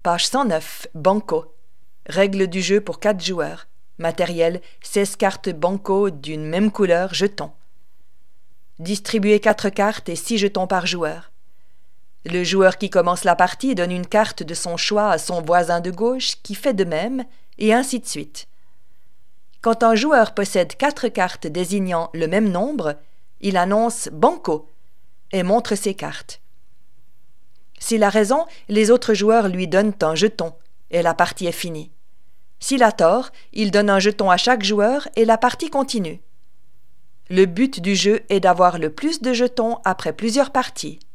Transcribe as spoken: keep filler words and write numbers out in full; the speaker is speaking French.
Page cent neuf. Banco. Règles du jeu pour quatre joueurs. Matériel, seize cartes banco d'une même couleur, jetons. Distribuez quatre cartes et six jetons par joueur. Le joueur qui commence la partie donne une carte de son choix à son voisin de gauche qui fait de même, et ainsi de suite. Quand un joueur possède quatre cartes désignant le même nombre, il annonce « Banco » et montre ses cartes. S'il a raison, les autres joueurs lui donnent un jeton, et la partie est finie. S'il a tort, il donne un jeton à chaque joueur et la partie continue. Le but du jeu est d'avoir le plus de jetons après plusieurs parties.